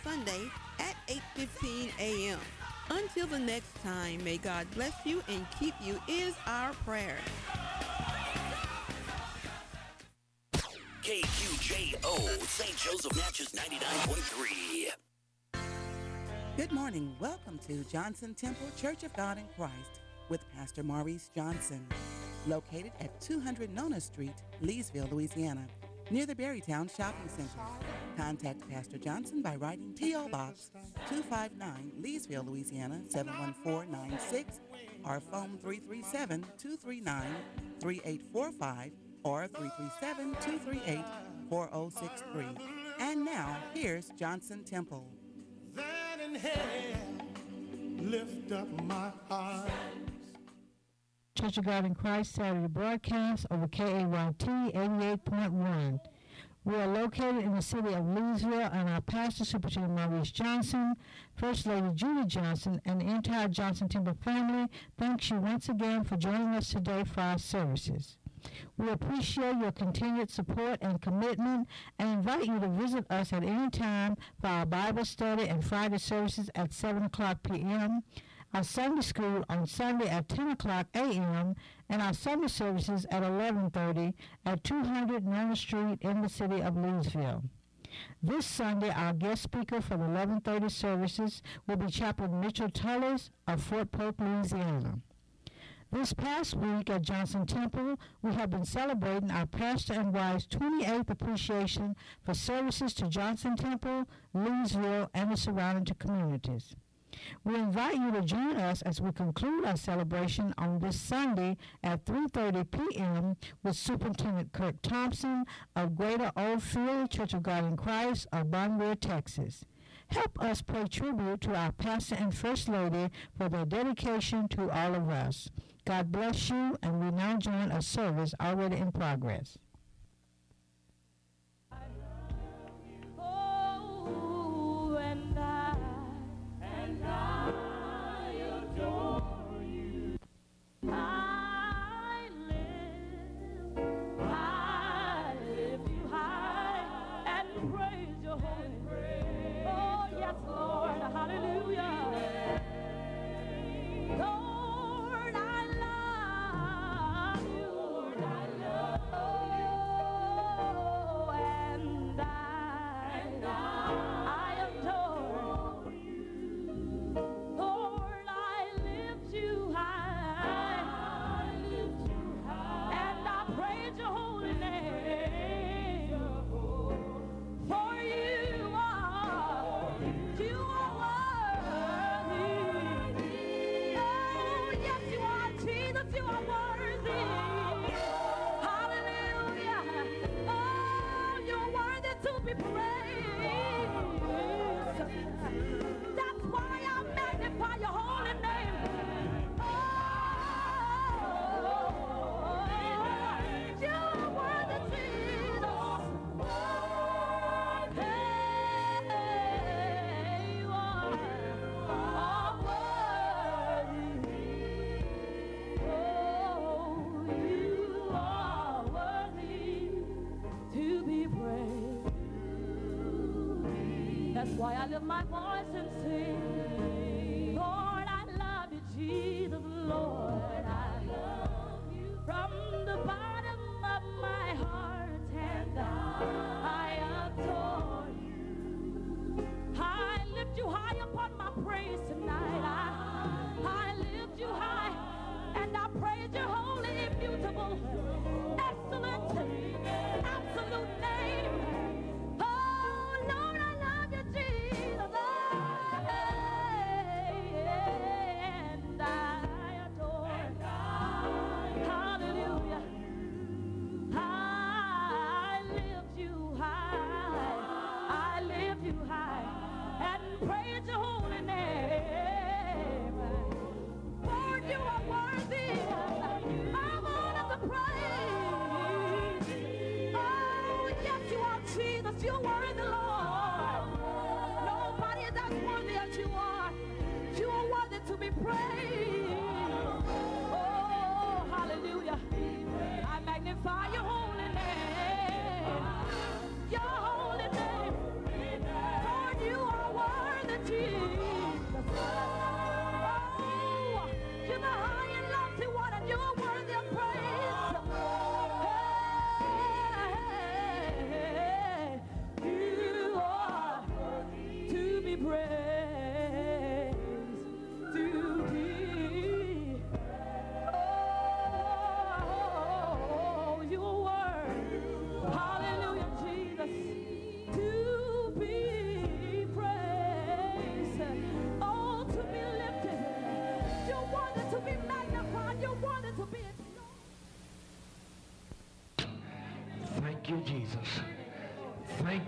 Sunday at 8:15 a.m. Until the next time, may God bless you and keep you is our prayer. KQJO, St. Joseph Natchez 99.3. Good morning. Welcome to Johnson Temple Church of God in Christ with Pastor Maurice Johnson, located at 200 Nona Street, Leesville, Louisiana, near the Berrytown Shopping Center. Contact Pastor Johnson by writing P.O. Box 259, Leesville, Louisiana 71496, or phone 337-239-3845 or 337-238-4063. And now, here's Johnson Temple. That in hell, lift up my eyes. Church of God in Christ Saturday broadcast over KAYT 88.1. We are located in the city of Leesville, and our pastor, Superintendent Maurice Johnson, First Lady Judy Johnson, and the entire Johnson Temple family thanks you once again for joining us today for our services. We appreciate your continued support and commitment and invite you to visit us at any time for our Bible study and Friday services at 7 o'clock p.m., our Sunday school on Sunday at 10 o'clock a.m., and our summer services at 11:30 at 200 Nona Street in the city of Leesville. This Sunday, our guest speaker for the 11:30 services will be Chaplain Mitchell Tullers of Fort Polk, Louisiana. This past week at Johnson Temple, we have been celebrating our pastor and wife's 28th appreciation for services to Johnson Temple, Leesville, and the surrounding communities. We invite you to join us as we conclude our celebration on this Sunday at 3:30 p.m. with Superintendent Kirk Thompson of Greater Oldfield Church of God in Christ of Bonware, Texas. Help us pay tribute to our pastor and First Lady for their dedication to all of us. God bless you, and we now join a service already in progress. That's why I lift my voice and sing, Lord, I love you, Jesus, Lord, I love you from the bottom of my heart, and I adore you. I lift you high upon my praise tonight. I lift you high, and I praise your holy, immutable, excellent, absolute name. You're worthy, Lord. Nobody is as worthy as you are. You are worthy to be praised. Oh, hallelujah. I magnify your holy name. Your holy name. Lord, you are worthy.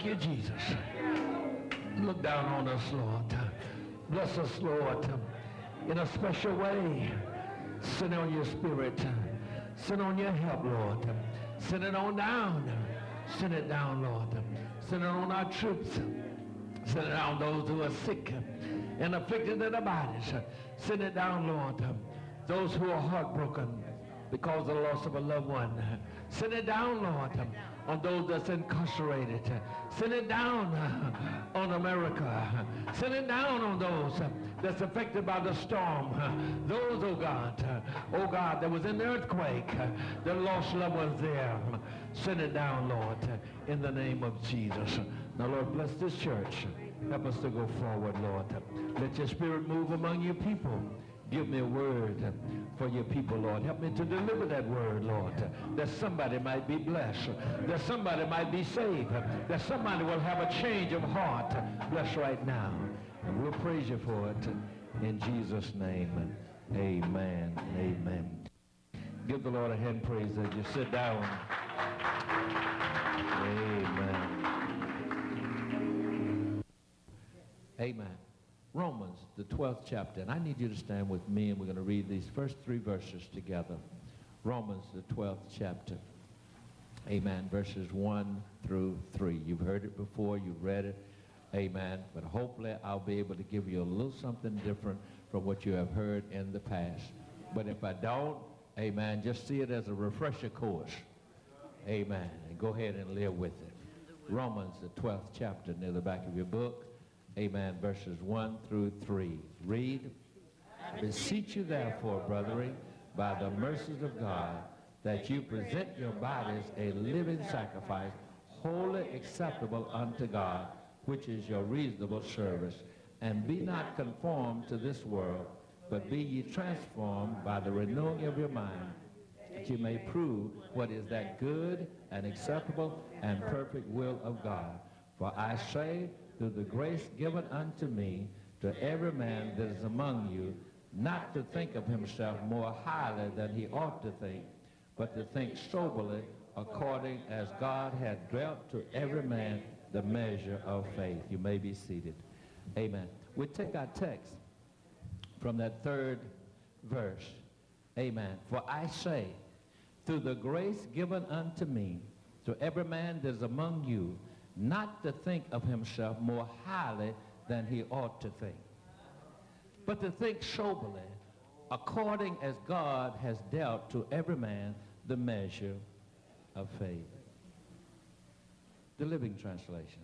Thank you, Jesus. Look down on us, Lord. Bless us, Lord, in a special way. Send on your spirit. Send on your help, Lord. Send it on down. Send it down, Lord. Send it on our troops. Send it down those who are sick and afflicted in their bodies. Send it down, Lord. Those who are heartbroken because of the loss of a loved one. Send it down, Lord, on those that's incarcerated. Send it down on America. Send it down on those that's affected by the storm. Those, oh God, that was in the earthquake, that lost loved ones there. Send it down, Lord, in the name of Jesus. Now, Lord, bless this church. Help us to go forward, Lord. Let your spirit move among your people. Give me a word for your people, Lord. Help me to deliver that word, Lord, that somebody might be blessed, that somebody might be saved, that somebody will have a change of heart. Bless right now. And we'll praise you for it in Jesus' name. Amen. Amen. Give the Lord a hand praise as you sit down. Amen. Amen. Romans, the 12th chapter, and I need you to stand with me, and we're going to read these first 3 verses together. Romans, the 12th chapter. Amen. Verses 1 through 3. You've heard it before. You've read it. Amen. But hopefully I'll be able to give you a little something different from what you have heard in the past. But if I don't, amen, just see it as a refresher course. Amen. And go ahead and live with it. Romans, the 12th chapter, near the back of your book. Amen. Verses 1 through 3. Read. I beseech you therefore, brethren, by the mercies of God, that you present your bodies a living sacrifice, wholly acceptable unto God, which is your reasonable service. And be not conformed to this world, but be ye transformed by the renewing of your mind, that you may prove what is that good and acceptable and perfect will of God. For I say, through the grace given unto me, to every man that is among you, not to think of himself more highly than he ought to think, but to think soberly, according as God hath dealt to every man the measure of faith. You may be seated. Amen. We take our text from that 3rd verse. Amen. For I say, through the grace given unto me, to every man that is among you, not to think of himself more highly than he ought to think, but to think soberly, according as God has dealt to every man the measure of faith. The Living Translation.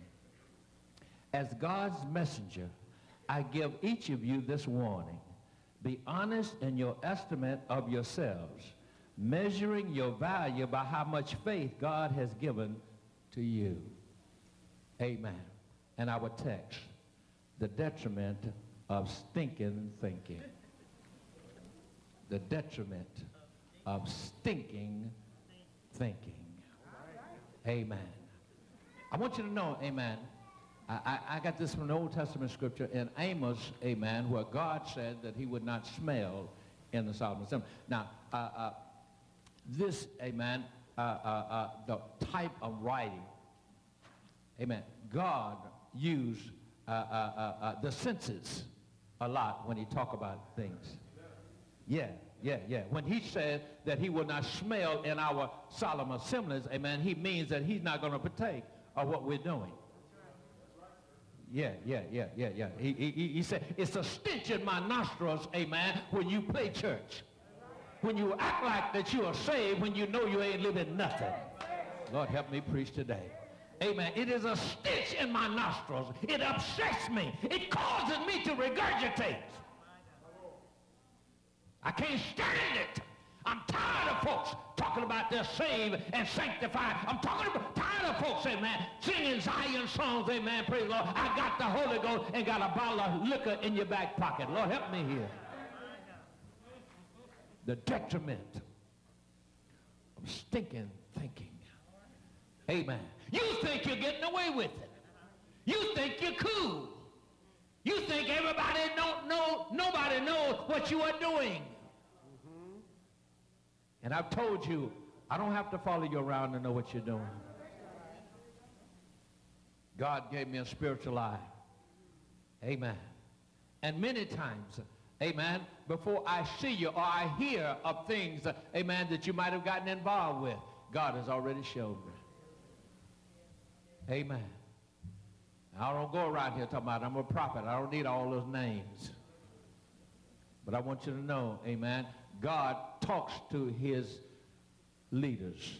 As God's messenger, I give each of you this warning. Be honest in your estimate of yourselves, measuring your value by how much faith God has given to you. Amen. And our text, the detriment of stinking thinking. The detriment of stinking thinking. Amen. I want you to know, amen, I got this from the Old Testament scripture in Amos, amen, where God said that he would not smell in the Solomon Assembly. Now, this, amen, the type of writing, amen, God used the senses a lot when he talked about things. Yeah. When he said that he will not smell in our solemn assemblies, amen, he means that he's not going to partake of what we're doing. Yeah. He said, it's a stench in my nostrils, amen, when you play church. When you act like that you are saved when you know you ain't living nothing. Lord, help me preach today. Amen. It is a stench in my nostrils. It upsets me. It causes me to regurgitate. I can't stand it. I'm tired of folks talking about they're saved and sanctified. I'm tired of folks, amen, singing Zion songs, amen, praise the Lord. I got the Holy Ghost and got a bottle of liquor in your back pocket. Lord, help me here. The detriment of stinking thinking. Amen. You think you're getting away with it. You think you're cool. You think everybody nobody knows what you are doing. And I've told you, I don't have to follow you around to know what you're doing. God gave me a spiritual eye. Amen. And many times, amen, before I see you or I hear of things, amen, that you might have gotten involved with, God has already showed me. Amen. I don't go around here talking about I'm a prophet. I don't need all those names. But I want you to know, amen, God talks to his leaders.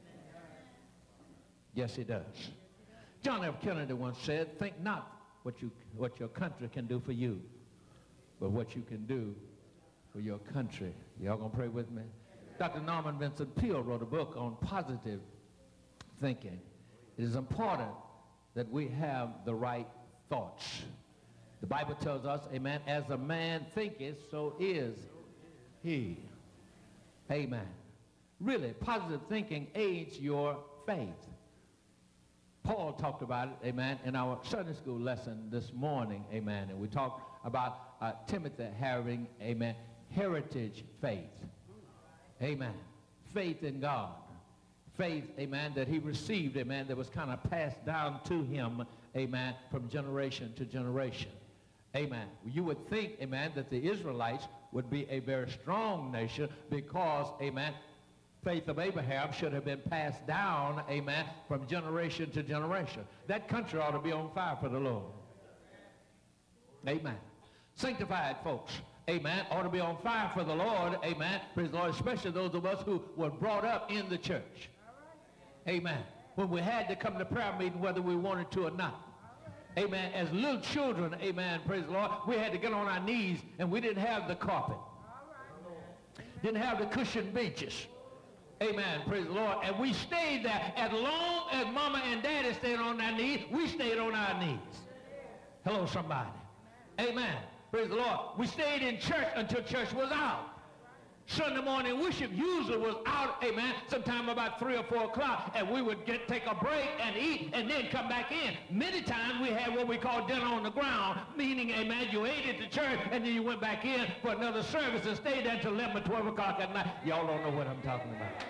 Yes, he does. John F. Kennedy once said, think not what your country can do for you, but what you can do for your country. Y'all gonna pray with me? Dr. Norman Vincent Peale wrote a book on positive thinking. It is important that we have the right thoughts. The Bible tells us, amen, as a man thinketh, so is he. Amen. Really, positive thinking aids your faith. Paul talked about it, amen, in our Sunday school lesson this morning, amen, and we talked about Timothy having, amen, heritage faith. Amen. Faith in God. Faith, amen, that he received, amen, that was kind of passed down to him, amen, from generation to generation. Amen. You would think, amen, that the Israelites would be a very strong nation because, amen, faith of Abraham should have been passed down, amen, from generation to generation. That country ought to be on fire for the Lord. Amen. Sanctified folks, amen, ought to be on fire for the Lord, amen, praise the Lord, especially those of us who were brought up in the church. Amen. When we had to come to prayer meeting whether we wanted to or not. Amen. As little children, amen, praise the Lord, we had to get on our knees and we didn't have the carpet. Didn't have the cushioned benches. Amen, praise the Lord. And we stayed there as long as mama and daddy stayed on their knees, we stayed on our knees. Hello, somebody. Amen. Praise the Lord. We stayed in church until church was out. Sunday morning worship usually was out, amen, sometime about 3 or 4 o'clock, and we would take a break and eat and then come back in. Many times we had what we call dinner on the ground, meaning, amen, you ate at the church and then you went back in for another service and stayed there until 11 or 12 o'clock at night. Y'all don't know what I'm talking about.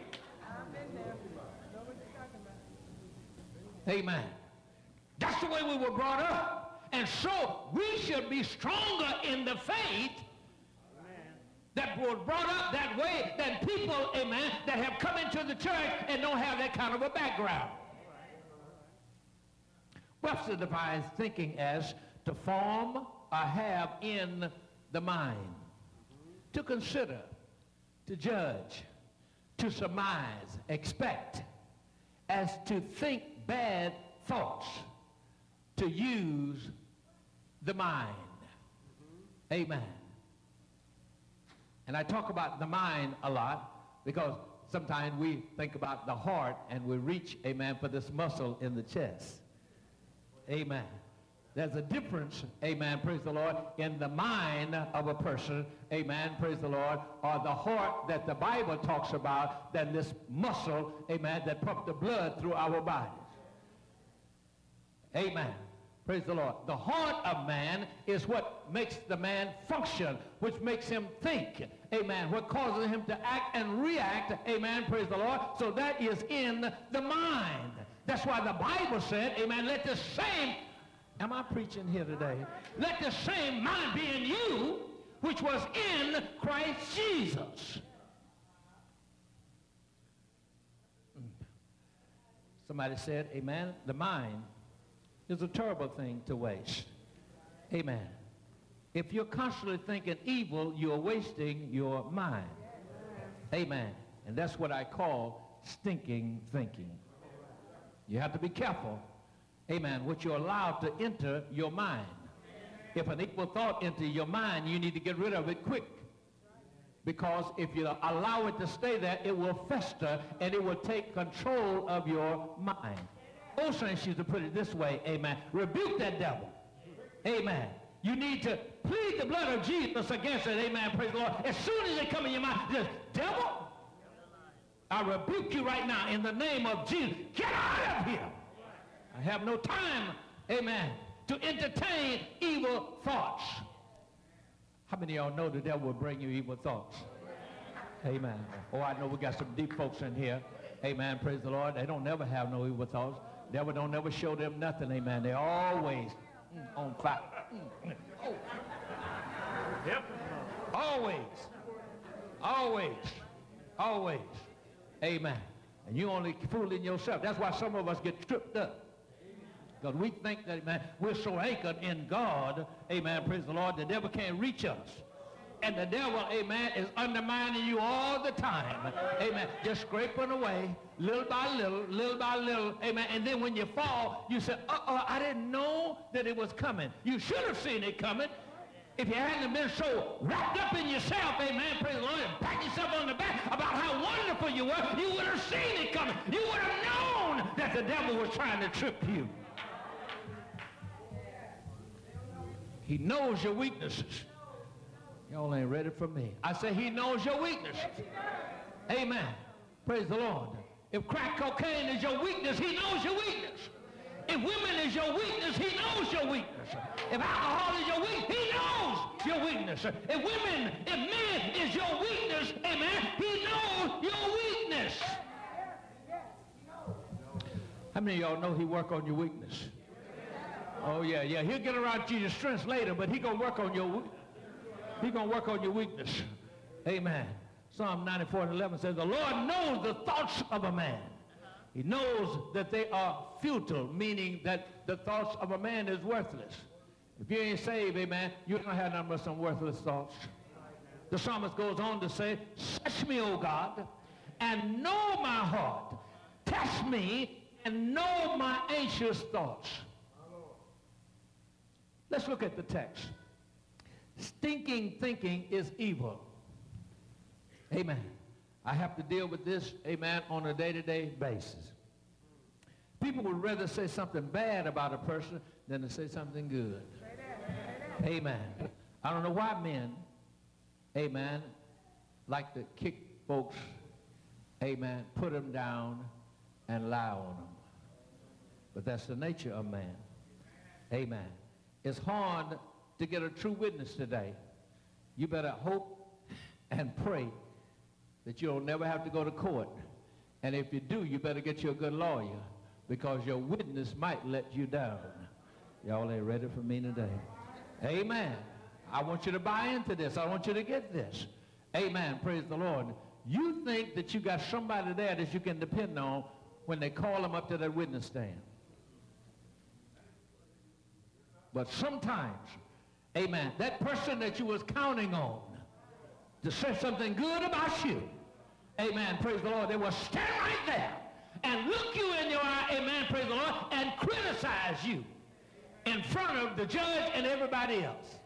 Amen. That's the way we were brought up. And so we should be stronger in the faith that was brought up that way than people, amen, that have come into the church and don't have that kind of a background. Webster defines thinking as to form or have in the mind, to consider, to judge, to surmise, expect, as to think bad thoughts, to use the mind. Amen. And I talk about the mind a lot because sometimes we think about the heart and we reach, amen, for this muscle in the chest. Amen. There's a difference, amen, praise the Lord, in the mind of a person, amen, praise the Lord, or the heart that the Bible talks about than this muscle, amen, that pumps the blood through our bodies. Amen. Praise the Lord. The heart of man is what makes the man function, which makes him think. Amen. What causes him to act and react. Amen. Praise the Lord. So that is in the mind. That's why the Bible said, amen, let the same, am I preaching here today? Let the same mind be in you, which was in Christ Jesus. Somebody said, amen, the mind is a terrible thing to waste. Amen. If you're constantly thinking evil, you're wasting your mind. Amen. And that's what I call stinking thinking. You have to be careful, amen, what you allow to enter your mind. If an evil thought enters your mind, you need to get rid of it quick. Because if you allow it to stay there, it will fester and it will take control of your mind. Old saints used to put it this way, amen. Rebuke that devil. Amen. You need to plead the blood of Jesus against it, amen, praise the Lord. As soon as it comes in your mind, just, devil, I rebuke you right now in the name of Jesus. Get out of here. I have no time, amen, to entertain evil thoughts. How many of y'all know the devil will bring you evil thoughts? Amen. Oh, I know we got some deep folks in here. Amen, praise the Lord. They don't never have no evil thoughts. Devil don't never show them nothing, amen. They're always on fire. Oh. Yep. Always. Always. Always. Amen. And you only fooling yourself. That's why some of us get tripped up. Because we think that, man, we're so anchored in God, amen, praise the Lord, the devil can't reach us. And the devil, amen, is undermining you all the time, amen, just scraping away, little by little, amen, and then when you fall, you say, I didn't know that it was coming. You should have seen it coming. If you hadn't been so wrapped up in yourself, amen, praise the Lord, and pat yourself on the back about how wonderful you were, you would have seen it coming. You would have known that the devil was trying to trip you. He knows your weaknesses. Y'all ain't ready for me. I say he knows your weaknesses. Amen. Praise the Lord. If crack cocaine is your weakness, he knows your weakness. If women is your weakness, he knows your weakness. If alcohol is your weakness, he knows your weakness. If men is your weakness, amen, he knows your weakness. How many of y'all know he work on your weakness? Oh yeah. He'll get around to your strengths later, but he gonna work on your weakness. Amen. Psalm 94:11 says, the Lord knows the thoughts of a man. He knows that they are futile, meaning that the thoughts of a man is worthless. If you ain't saved, amen, you don't have none but some worthless thoughts. The psalmist goes on to say, search me, O God, and know my heart. Test me and know my anxious thoughts. Let's look at the text. Stinking thinking is evil. Amen. I have to deal with this, amen, on a day-to-day basis. People would rather say something bad about a person than to say something good. Amen. I don't know why men, amen, like to kick folks, amen, put them down and lie on them. But that's the nature of man. Amen. It's hard to get a true witness today. You better hope and pray that you'll never have to go to court. And if you do, you better get you a good lawyer, because your witness might let you down. Y'all ain't ready for me today. Amen. I want you to buy into this. I want you to get this. Amen. Praise the Lord. You think that you got somebody there that you can depend on when they call them up to that witness stand. But sometimes, amen, that person that you was counting on to say something good about you, amen, praise the Lord, they will stand right there and look you in your eye, amen, praise the Lord, and criticize you in front of the judge and everybody else.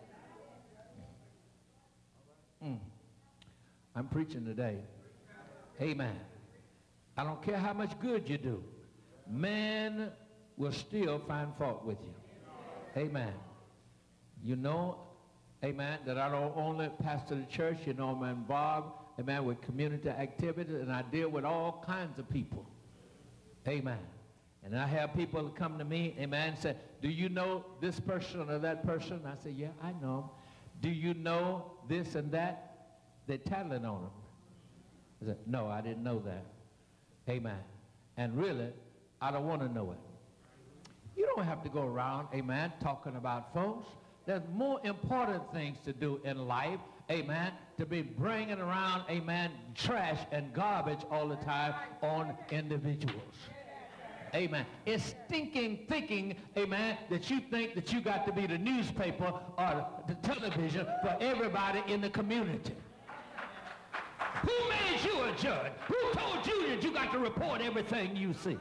I'm preaching today. Amen. I don't care how much good you do. Man will still find fault with you. Amen. You know, amen, that I don't only pastor the church, you know, I'm involved, amen, with community activities, and I deal with all kinds of people. Amen. And I have people that come to me, amen, and say, do you know this person or that person? I say, yeah, I know them. Do you know this and that? They're tattling on them. I said, no, I didn't know that. Amen. And really, I don't want to know it. You don't have to go around, amen, talking about folks. There's more important things to do in life, amen, to be bringing around, amen, trash and garbage all the time on individuals. Amen. It's stinking thinking, amen, that you think that you got to be the newspaper or the television for everybody in the community. Who made you a judge? Who told you that you got to report everything you see?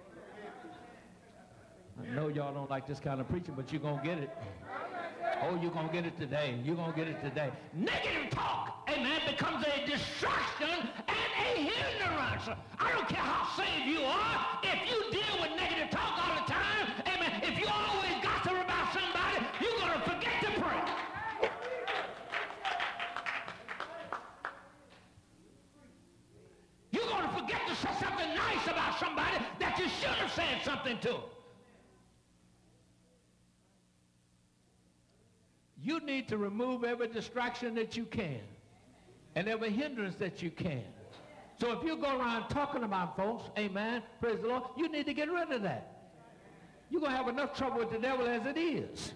I know y'all don't like this kind of preaching, but you're going to get it. Oh, you're going to get it today. You're going to get it today. Negative talk, amen, becomes a distraction and a hindrance. I don't care how saved you are. If you deal with negative talk all the time, amen, if you always gossip about somebody, you're going to forget to pray. You're going to forget to say something nice about somebody that you should have said something to. You need to remove every distraction that you can and every hindrance that you can. So if you go around talking about folks, amen, praise the Lord, you need to get rid of that. you're going to have enough trouble with the devil as it is.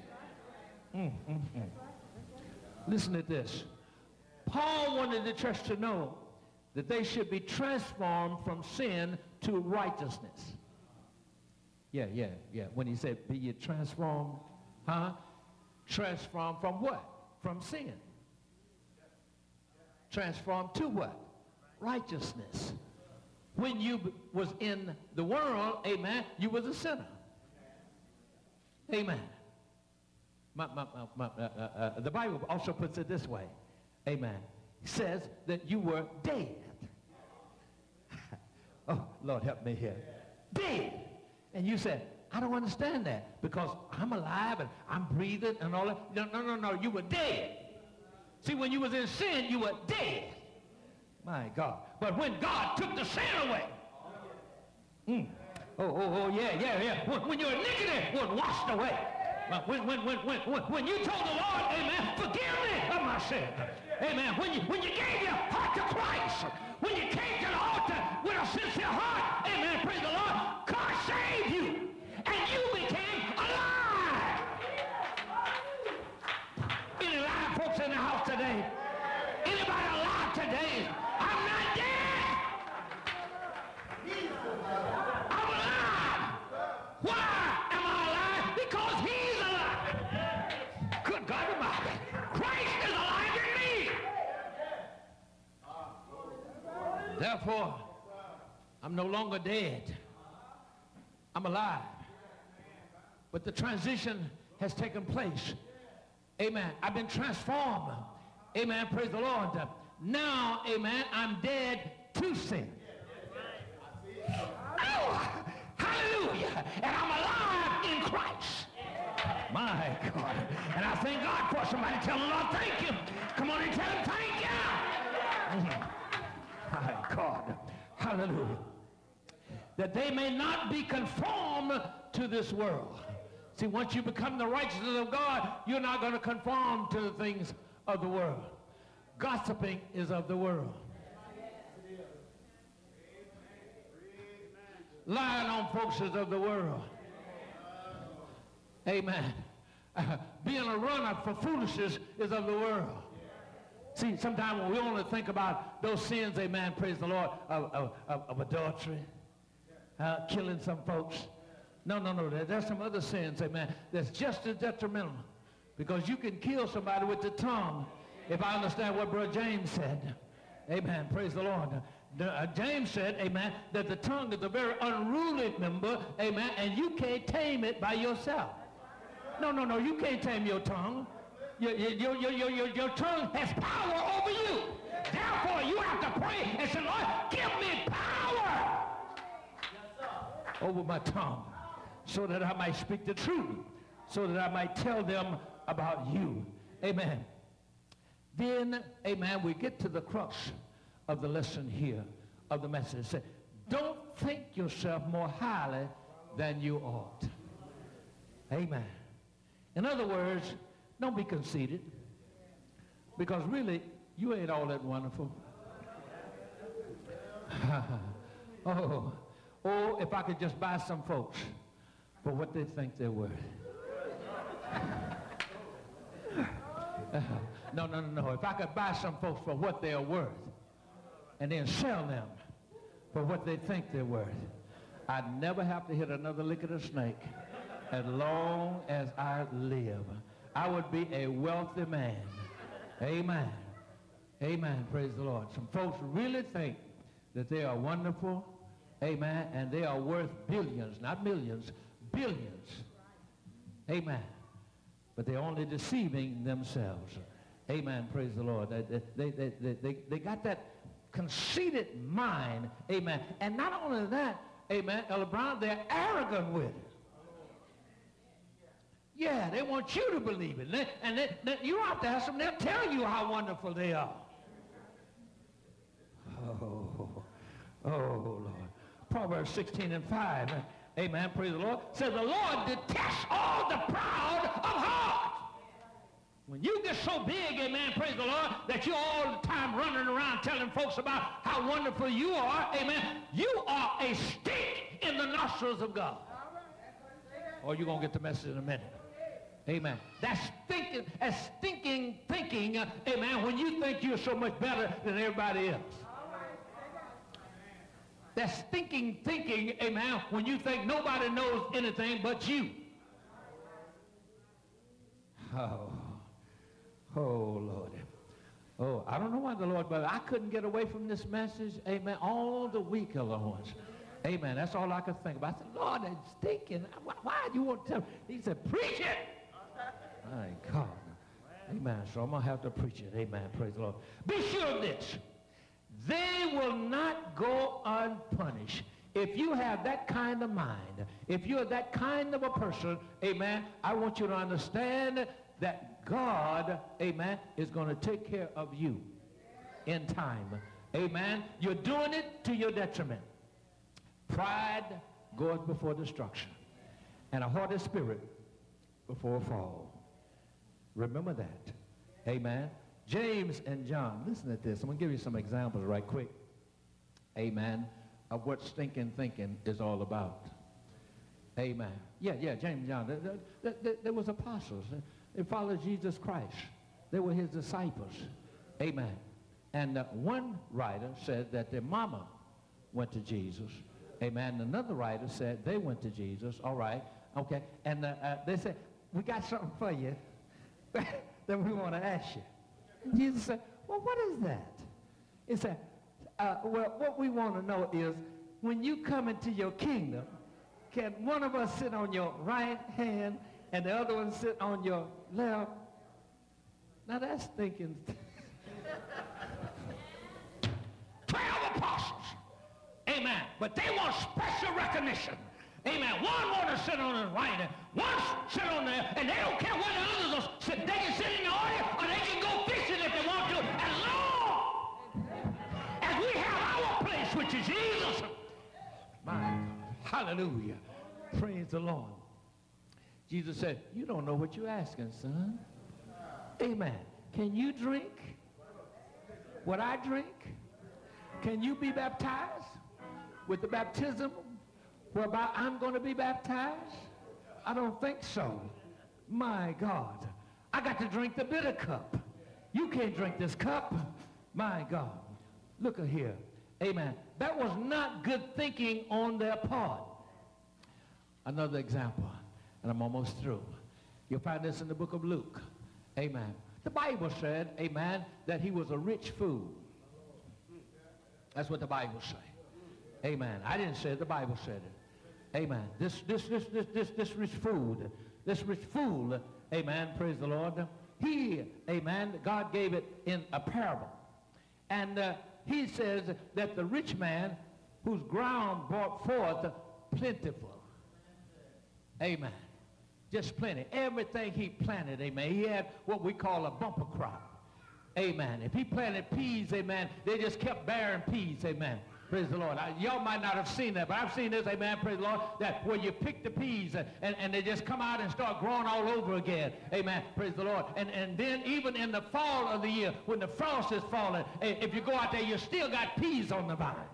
Listen to this. Paul wanted the church to know that they should be transformed from sin to righteousness. Yeah. When he said, be ye transformed, transformed from what? From sin. Transformed to what? Righteousness. When you was in the world, amen, you was a sinner. Amen. The Bible also puts it this way. Amen. It says that you were dead. Oh, Lord, help me here. Dead. And you said, I don't understand that because I'm alive and I'm breathing and all that. No. You were dead. See, when you was in sin, you were dead. My God. But when God took the sin away. Yeah. When your iniquity was washed away. When you told the Lord, amen, forgive me of my sin. Amen. When you gave your heart to Christ. When you came to the altar with a sincere heart. Amen. Praise the Lord. God saved you. And you became alive. Any alive folks in the house today? Anybody alive today? I'm not dead. I'm alive. Why am I alive? Because he's alive. Good God Almighty. Christ is alive in me. Therefore, I'm no longer dead. I'm alive. But the transition has taken place. Amen. I've been transformed. Amen. Praise the Lord. Now, amen, I'm dead to sin. Oh, hallelujah. And I'm alive in Christ. My God. And I thank God for somebody telling the Lord, thank you. Come on and tell him, thank you. My God. Hallelujah. That they may not be conformed to this world. See, once you become the righteousness of God, you're not going to conform to the things of the world. Gossiping is of the world. Lying on folks is of the world. Amen. Being a runner for foolishness is of the world. See, sometimes when we only think about those sins, amen, praise the Lord, of adultery, killing some folks. No. There's some other sins, amen, that's just as detrimental. Because you can kill somebody with the tongue, if I understand what Brother James said. Amen, praise the Lord. James said, amen, that the tongue is a very unruly member, amen, and you can't tame it by yourself. No, you can't tame your tongue. Your tongue has power over you. Therefore, you have to pray and say, Lord, give me power over my tongue so that I might speak the truth, so that I might tell them about you. Amen. Then, amen, we get to the crux of the lesson here, of the message. Say, don't think yourself more highly than you ought. Amen. In other words, don't be conceited, because really, you ain't all that wonderful. Oh, if I could just buy some folks for what they think they're worth. No. If I could buy some folks for what they are worth and then sell them for what they think they're worth, I'd never have to hit another lick of the snake as long as I live. I would be a wealthy man. Amen. Amen. Praise the Lord. Some folks really think that they are wonderful. Amen. And they are worth billions, not millions, billions. Amen. But they're only deceiving themselves. Amen. Praise the Lord. They got that conceited mind. Amen. And not only that, amen, Elder Brown, they're arrogant with it. Yeah, they want you to believe it. And you don't have to ask them. They'll tell you how wonderful they are. Oh, Lord. Proverbs 16:5. Amen. Praise the Lord. Says the Lord detests all the proud of heart. When you get so big, amen, praise the Lord, that you're all the time running around telling folks about how wonderful you are, amen, you are a stink in the nostrils of God. Or you're going to get the message in a minute. Amen. That's stinking thinking, amen, when you think you're so much better than everybody else. That's stinking thinking, amen, when you think nobody knows anything but you. Oh, Lord. Oh, I don't know why the Lord, but I couldn't get away from this message, amen, all the week, Lord. Amen. That's all I could think about. I said, Lord, that's stinking. Why do you want to tell me? He said, preach it. My God. Amen. So I'm going to have to preach it. Amen. Praise the Lord. Be sure of this. They will not go unpunished. If you have that kind of mind, if you're that kind of a person, amen, I want you to understand that God, amen, is going to take care of you in time. Amen. You're doing it to your detriment. Pride goes before destruction, and a haughty spirit before a fall. Remember that. Amen. James and John, listen to this. I'm going to give you some examples right quick. Amen. Of what stinking thinking is all about. Amen. Yeah, James and John. There was apostles. They followed Jesus Christ. They were his disciples. Amen. And one writer said that their mama went to Jesus. Amen. Another writer said they went to Jesus. All right. Okay. And they said, we got something for you that we want to ask you. And Jesus said, well, what is that? He said, well, what we want to know is when you come into your kingdom, can one of us sit on your right hand and the other one sit on your left? Now that's thinking. 12 apostles. Amen. But they want special recognition. Amen. One want to sit on his right and one sit on there, and they don't care where the others are sit. They can sit in the audience or they can go fishing if they want to. As long as we have our place, which is Jesus. My God. Hallelujah. Praise the Lord. Jesus said, you don't know what you're asking, son. Amen. Can you drink what I drink? Can you be baptized with the baptism whereby I'm going to be baptized? I don't think so. My God. I got to drink the bitter cup. You can't drink this cup. My God. Look at here. Amen. That was not good thinking on their part. Another example, and I'm almost through. You'll find this in the book of Luke. Amen. The Bible said, amen, that he was a rich fool. That's what the Bible says. Amen. I didn't say it, the Bible said it. Amen. This rich fool, amen, praise the Lord. He, amen, God gave it in a parable. And he says that the rich man whose ground brought forth plentiful. Amen. Just plenty. Everything he planted, amen. He had what we call a bumper crop. Amen. If he planted peas, amen, they just kept bearing peas, amen. Praise the Lord. Y'all might not have seen that, but I've seen this, amen, praise the Lord, that where you pick the peas and they just come out and start growing all over again. Amen. Praise the Lord. And then even in the fall of the year, when the frost is falling, if you go out there, you still got peas on the vine.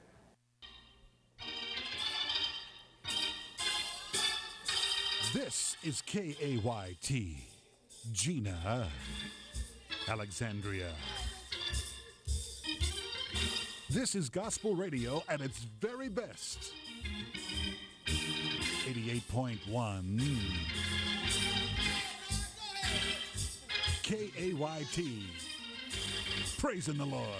This is KAYT, Gina, Alexandria. This is gospel radio at its very best. 88.1 KAYT. Praising the Lord.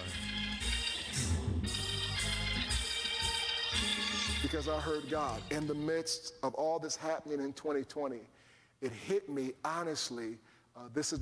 Because I heard God in the midst of all this happening in 2020. It hit me honestly. This is